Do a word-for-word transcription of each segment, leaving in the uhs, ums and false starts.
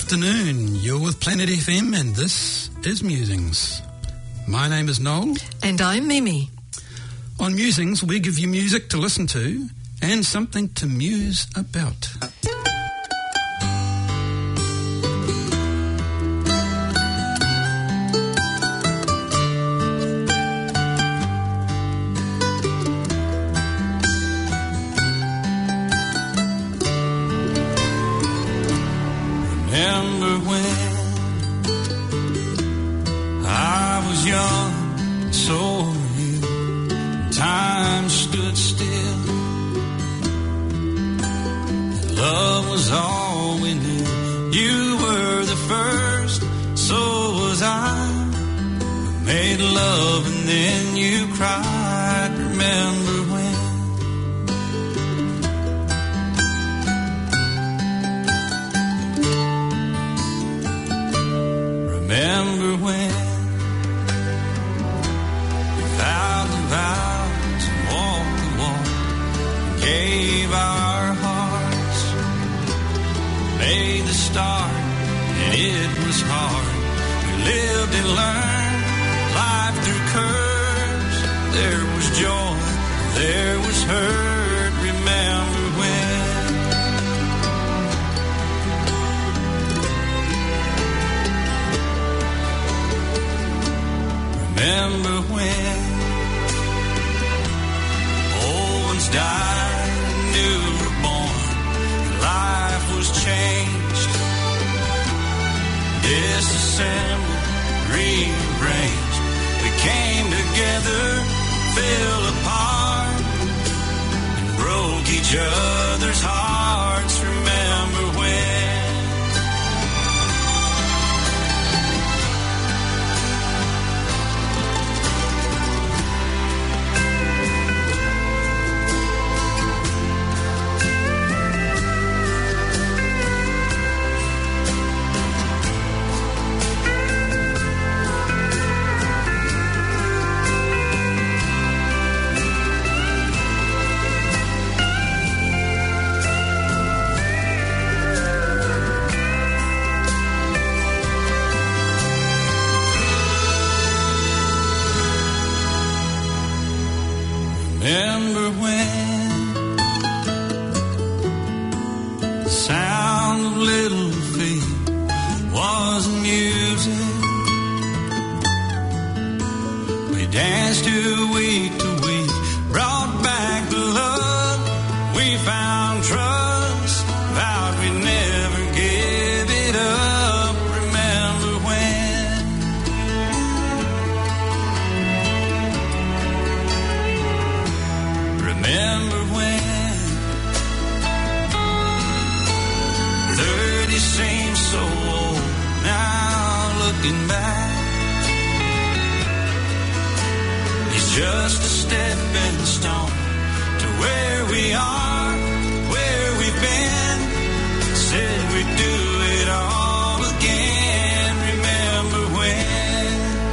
afternoon. You're with Planet F M and this is Musings. My name is Noel. And I'm Mimi. On Musings, we give you music to listen to and something to muse about. Remember when I was young, and so were you. Time stood still, and love was all we knew. You were the first, so was I. We made love and then you cried. Remember when? Remember when we vowed the vows and walked the walk, and gave our hearts, made the start, and it was hard. We lived and learned life through curves. There was joy, there was hurt. Remember when? Remember when old ones died and new were born, and life was changed, disassembled, rearranged. We came together, fell apart, and broke each other's hearts. Remember when? Remember when the sound of little feet was music? We danced to week to week, brought back the love. We found trust, vowed we'd never give it up. Remember when? Remember when thirty seems so old now, looking back. It's just a stepping stone to where we are, where we've been. Said we'd do it all again. Remember when?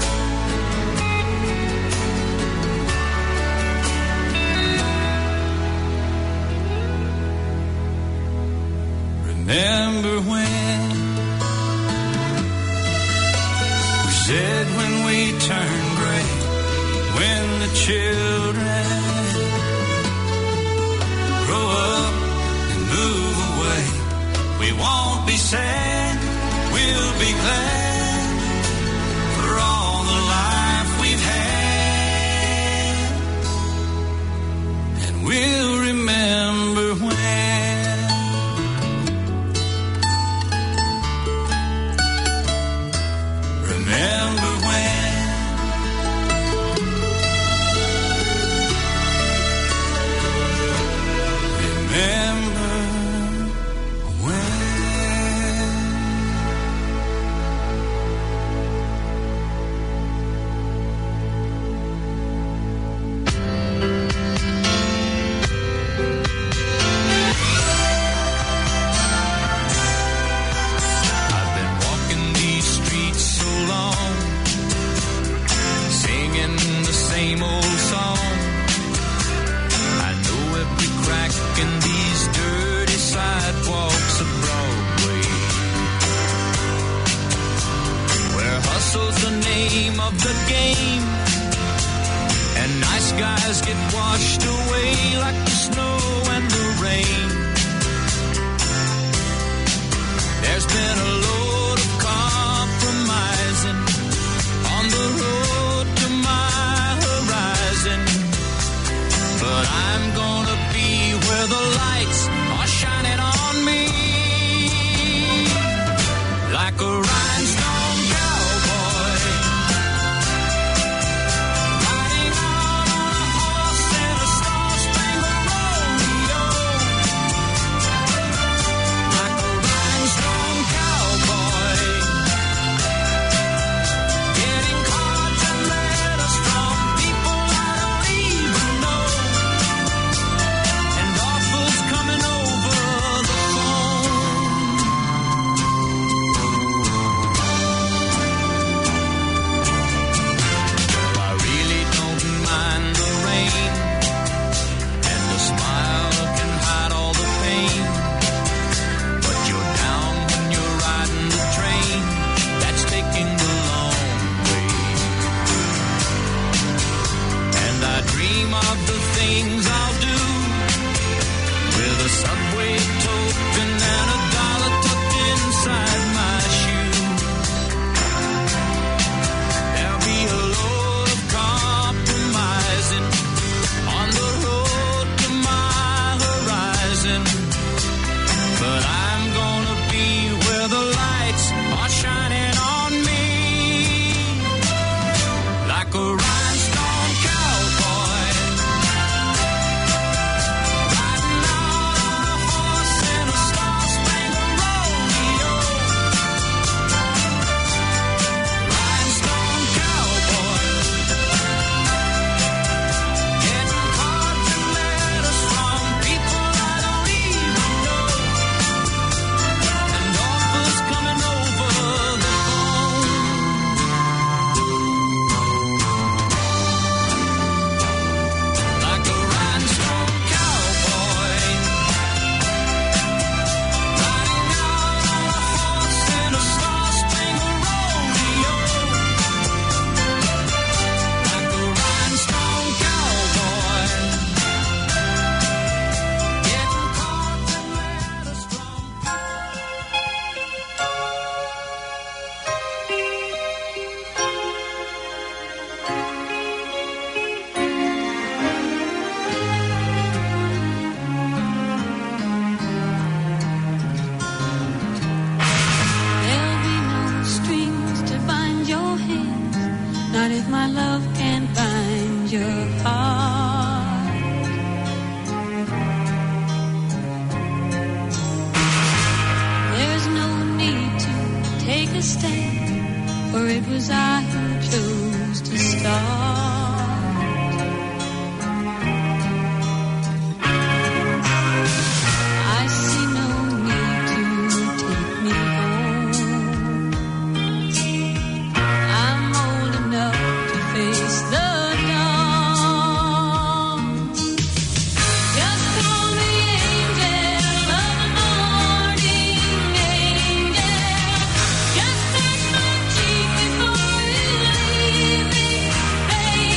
Remember when we said when we turn gray, when the children grow up and move away, we won't be sad, we'll be glad for all the life we've had, and we'll remember when. Remember when? Remember when? the name of the game. And nice guys get washed away like the snow and the rain. There's been a load of compromising on the road to my horizon. But I'm gonna be where the lights are shining on me. Like a rhinestone cowboy, riding out on a horse in a star-spangled rodeo. Like a rhinestone cowboy, getting cards and letters from people I don't even know, and offers coming over the phone. I really don't mind the rain, and the smile can hide all the pain. But you're down when you're riding the train that's taking the long way. And I dream of the things I'll do with a subway token and a dollar tucked inside my shoes. There'll be a load of compromising on the road to my horizon. But I'm gonna be where the lights are shining on me. Like a rhinestone cowboy, riding out on a horse in a star-spangled rodeo. Rhinestone cowboy, getting cards and letters from people I don't even know, and offers coming over the phone. Like a rhinestone cowboy, riding out on a horse in a star-spangled rodeo. Like a rhinestone cowboy, getting cards and letters from There'll be no strings to bind your hands, not if my love can bind your heart. There's no need to take a stand, for it was I who chose to start. I see no need to take me home. I'm old enough to face the dawn. Just call me angel of the morning, angel. Just touch my cheek before you leave me,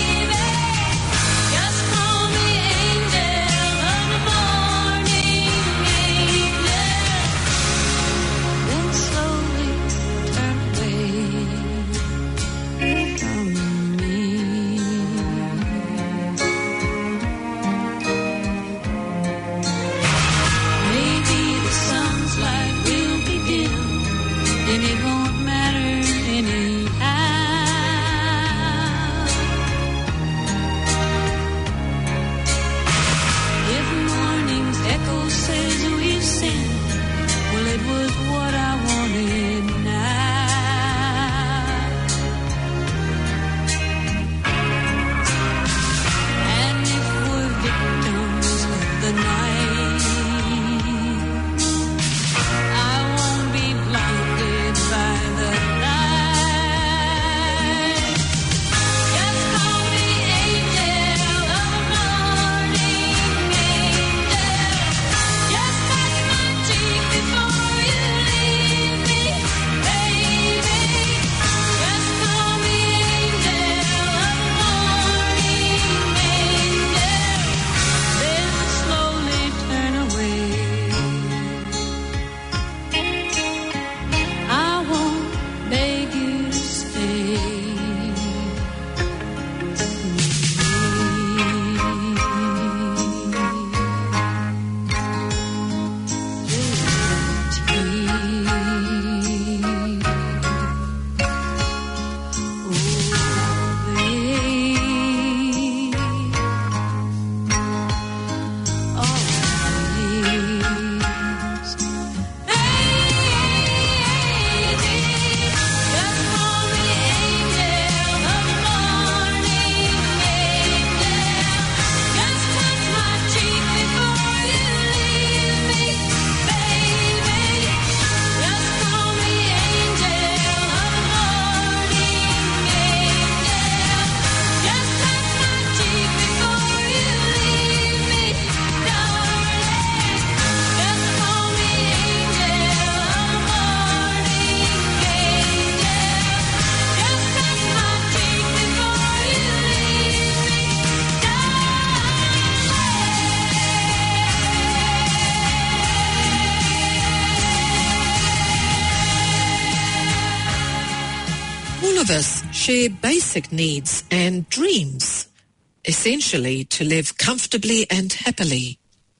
of us share basic needs and dreams, essentially to live comfortably and happily.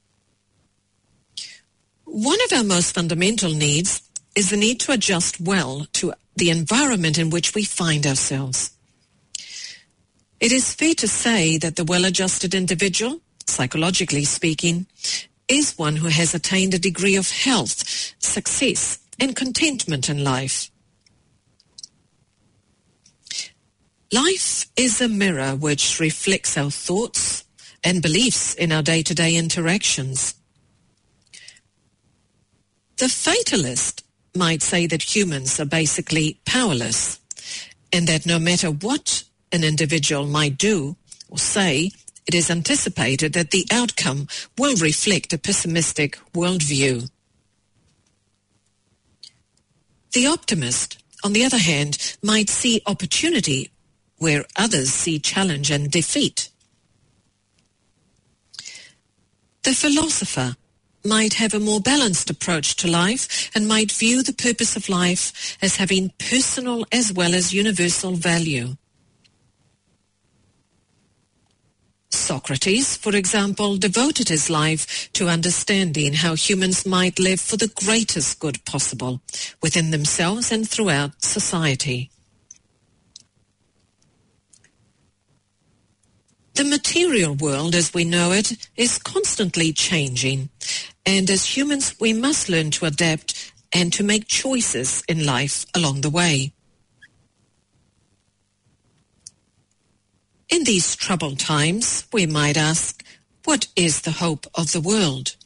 One of our most fundamental needs is the need to adjust well to the environment in which we find ourselves. It is fair to say that the well-adjusted individual, psychologically speaking, is one who has attained a degree of health, success, and contentment in life. Life is a mirror which reflects our thoughts and beliefs in our day-to-day interactions. The fatalist might say that humans are basically powerless, and that no matter what an individual might do or say, it is anticipated that the outcome will reflect a pessimistic worldview. The optimist, on the other hand, might see opportunity where others see challenge and defeat. The philosopher might have a more balanced approach to life and might view the purpose of life as having personal as well as universal value. Socrates, for example, devoted his life to understanding how humans might live for the greatest good possible within themselves and throughout society. The material world as we know it is constantly changing, and as humans we must learn to adapt and to make choices in life along the way. In these troubled times, we might ask, what is the hope of the world?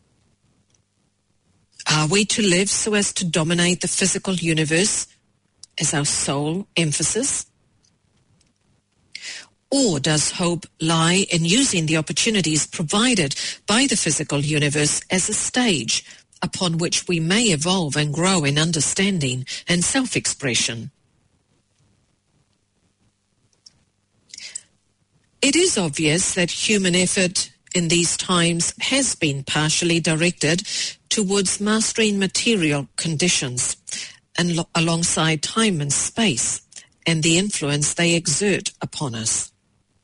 Are we to live so as to dominate the physical universe as our sole emphasis? Or does hope lie in using the opportunities provided by the physical universe as a stage upon which we may evolve and grow in understanding and self-expression? It is obvious that human effort in these times has been partially directed towards mastering material conditions and lo- alongside time and space and the influence they exert upon us.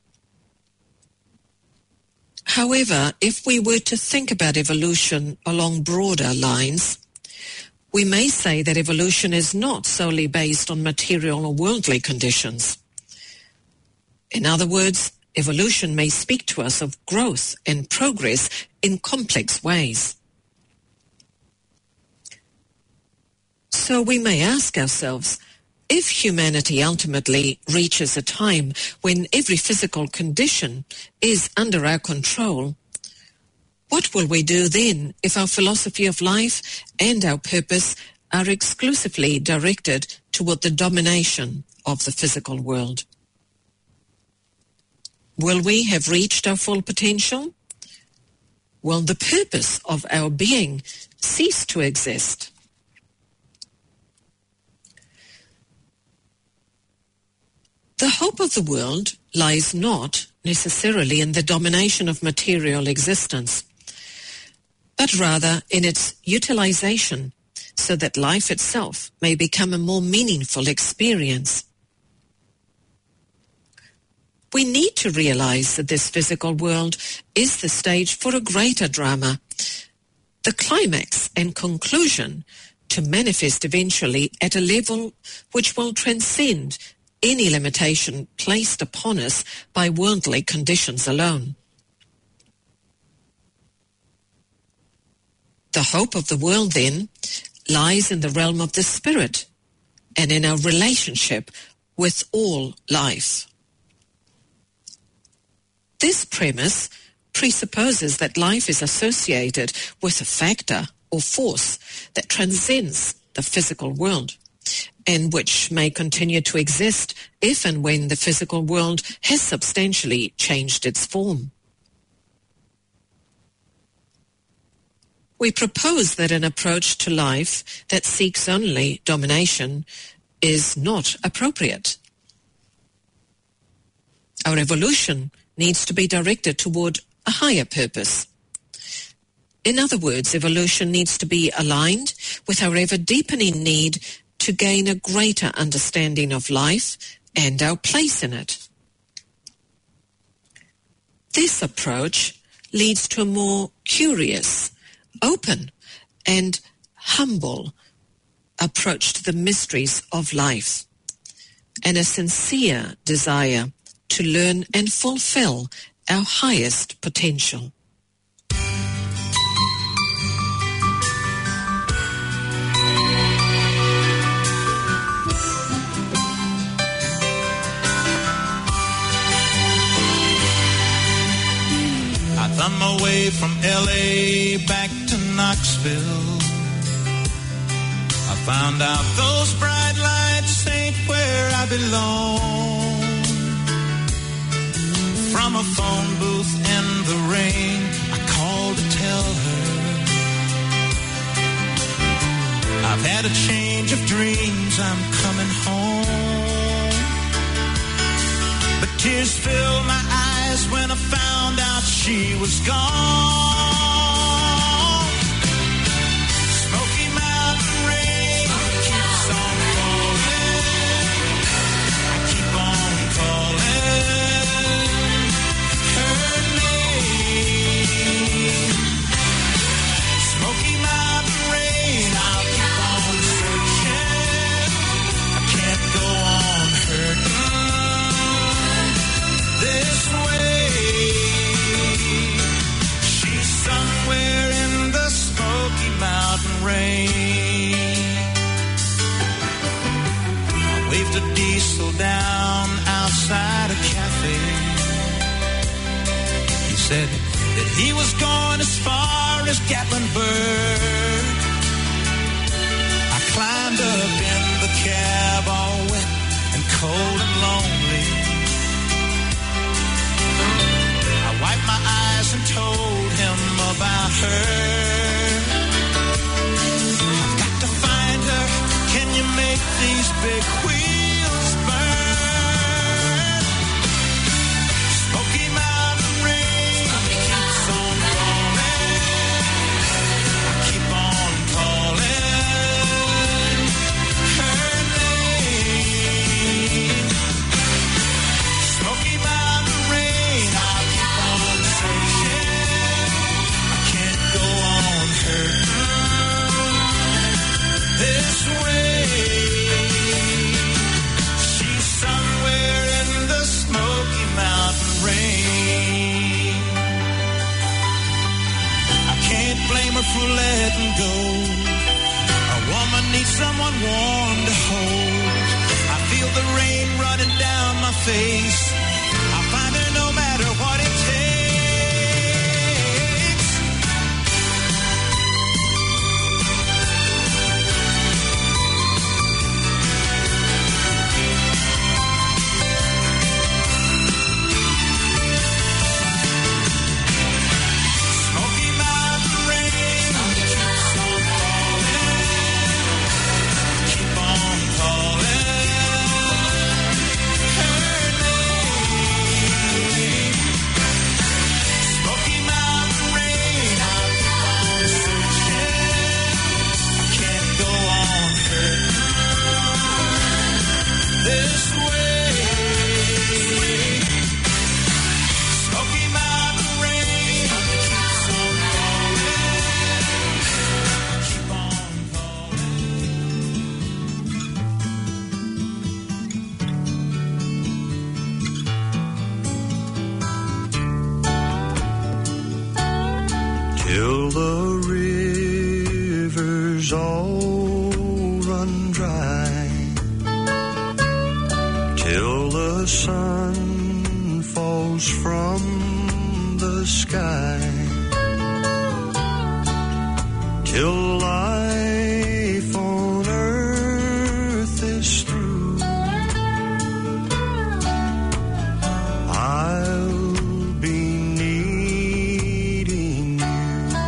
However, if we were to think about evolution along broader lines, we may say that evolution is not solely based on material or worldly conditions. In other words, evolution may speak to us of growth and progress in complex ways. So we may ask ourselves, if humanity ultimately reaches a time when every physical condition is under our control, what will we do then if our philosophy of life and our purpose are exclusively directed toward the domination of the physical world? Will we have reached our full potential? Will the purpose of our being cease to exist? The hope of the world lies not necessarily in the domination of material existence, but rather in its utilization so that life itself may become a more meaningful experience. We need to realize that this physical world is the stage for a greater drama, the climax and conclusion to manifest eventually at a level which will transcend any limitation placed upon us by worldly conditions alone. The hope of the world, then, lies in the realm of the spirit and in our relationship with all life. This premise presupposes that life is associated with a factor or force that transcends the physical world and which may continue to exist if and when the physical world has substantially changed its form. We propose that an approach to life that seeks only domination is not appropriate. Our evolution needs to be directed toward a higher purpose. In other words, evolution needs to be aligned with our ever-deepening need to gain a greater understanding of life and our place in it. This approach leads to a more curious, open, and humble approach to the mysteries of life, and a sincere desire to learn and fulfill our highest potential. I thumb my way from L A back to Knoxville. I found out those bright lights ain't where I belong. From a phone booth in the rain, I called to tell her I've had a change of dreams, I'm coming home. But tears filled my eyes when I found out she was gone. Smoky Mountain rain keeps on falling. I keep on calling her name. Smoky Mountain rain, I'll keep on searching. I can't go on hurting this way. She's somewhere in the Smoky Mountain rain. I waved a diesel down outside a cafe. He said that he was going as far as Gatlinburg. I climbed up in the cab all wet and cold and lonely. I wiped my eyes and told him about her. I've got to find her. Can you make these big wheels burn? Smoky Mountain rain keeps on falling. I keep on calling her name. Smoky Mountain rain, I'll keep on searching. I can't go on hurting this way. She's somewhere in the Smoky Mountain rain. I can't blame her for letting go. A woman needs someone warm to hold. I feel the rain running down my face. I'll find her no matter what it takes. Smoky Mountain rain keeps on falling. Keep on calling her name. Smoky Mountain rain, I'll keep on searching. I can't go on hurting this way. Smoky Mountain rain keeps on falling. Keep on Till the rivers all run dry, till the sun falls from the sky, till life on earth is through. I'll be needing you.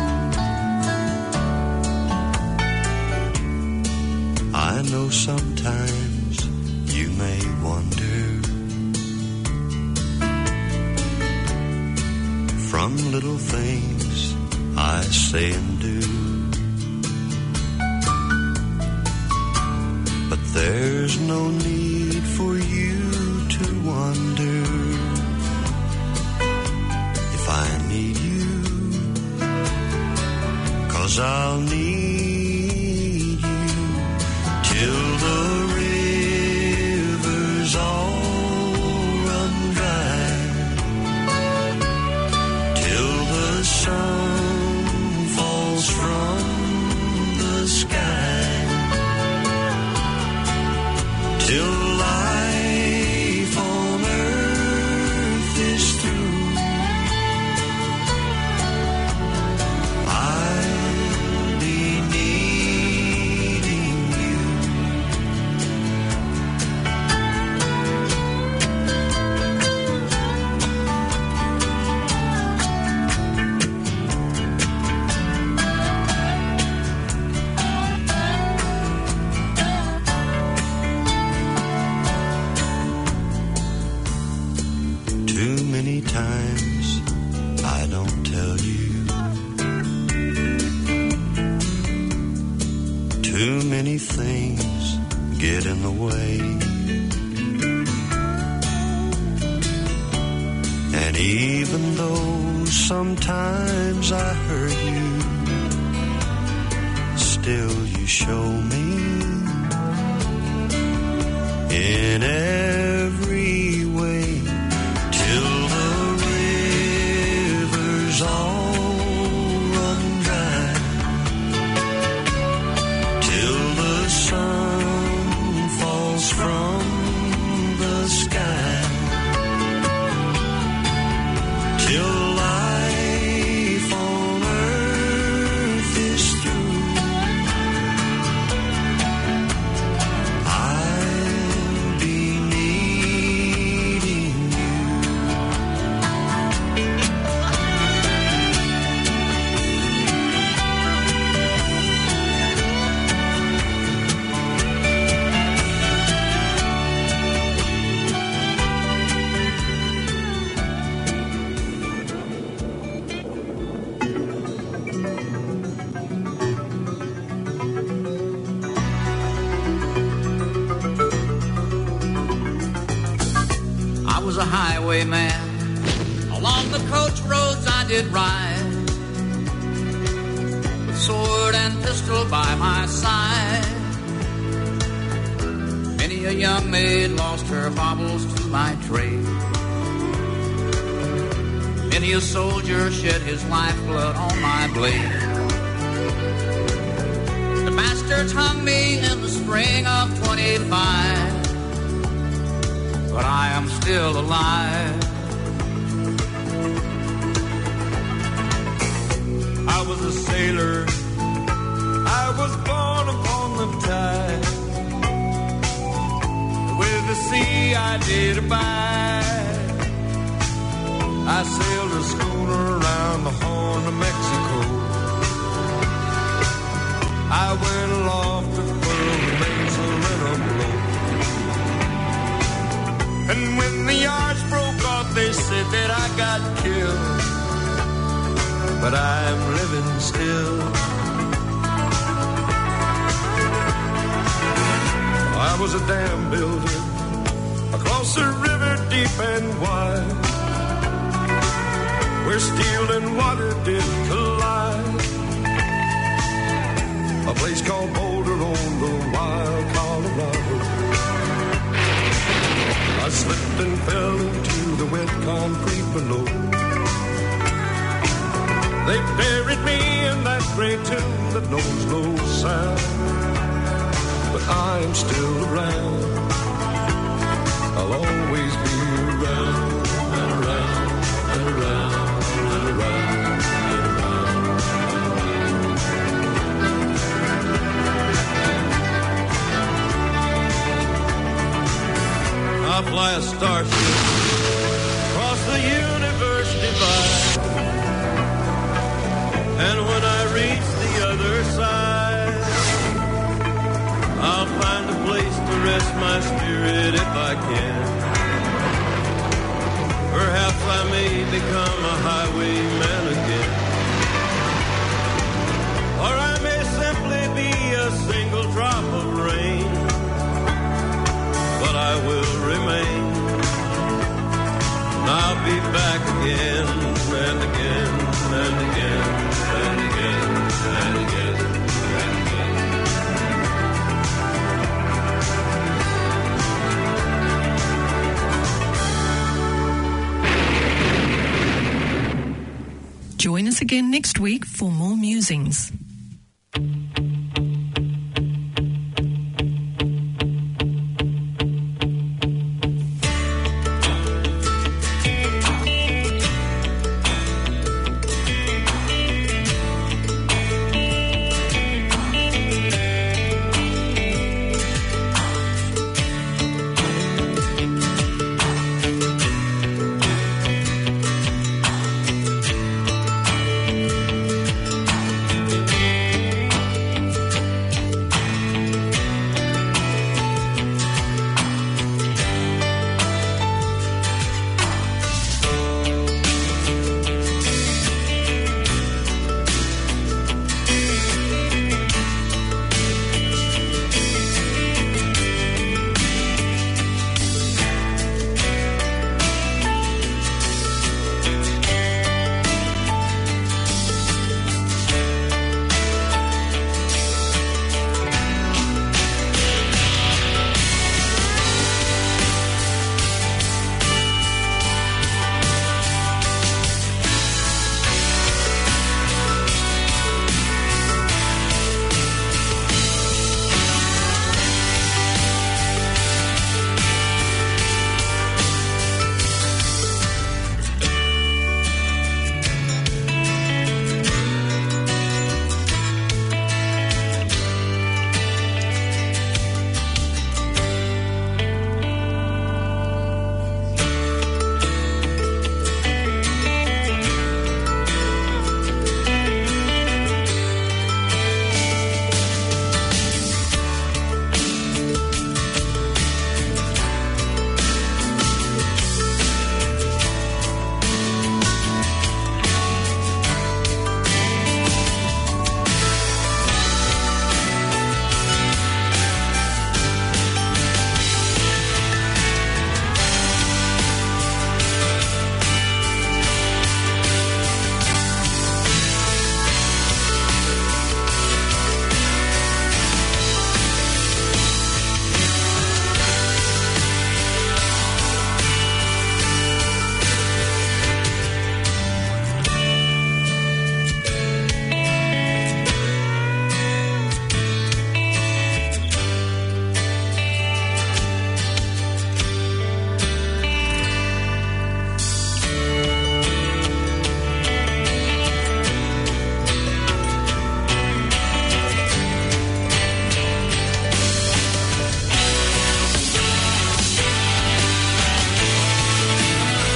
I know sometimes you may wonder, from little things I say and do, there's no need for you to wonder if I need you, 'cause I'll need you till the rivers all run dry, till the sun falls from the sky, till life on earth is through. I'll be needing you. Too many times I don't tell you. Too many things get in the way. And even though sometimes I hurt you, still you show me in every way, till the rivers all run dry, till the sun falls from the sky, till life on earth is through. I'll be needing you. I was a highwayman. Along the coach roads I did ride, with sword and pistol by my side. Many a young maid lost her baubles to my trade. Many a soldier shed his lifeblood on my blade. The bastards hung me in the spring of twenty-five, but I am still alive. I was a sailor, I was born upon the tide. With the sea I did abide. I sailed a schooner around the Horn of Mexico. I went aloft to furl the mainsail in a blow. And when the yards broke off, they said that I got killed. But I'm living still. I was a dam builder across a river deep and wide, where steel and water did collide. A place called Boulder on the wild Colorado. I slipped and fell into the wet concrete below. They buried me in that great tomb that knows no sound. But I am still around. I'll always be around and around and around and around and around. I'll fly a starship across the universe divide. And when I reach the other side, I'll find a place to rest my spirit if I can. Perhaps I may become a highwayman again. Or I may simply be a single drop of rain again and again and again and again and again and Join us again next week for more musings.